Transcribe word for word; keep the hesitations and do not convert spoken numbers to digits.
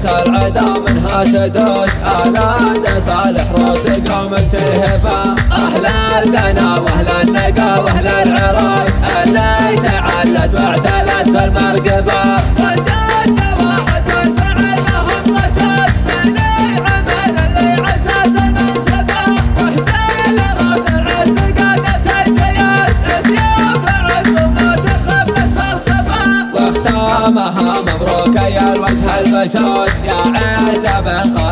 عسى العدا منها تدوش آلاد صالح روس قوم تهفى. أهل القنا وأهل النقا وأهل العراس اللي تعلت واعتلت في المرقبة. والجد واحد والفعل لهم رشاش من العمل اللي عزاز المنصبة. واهدي لراس العز قادة الجياش اسياف العز ومتخبت بالخبا. واختامها مبروك يا الوجه البشوش يا عيسى بن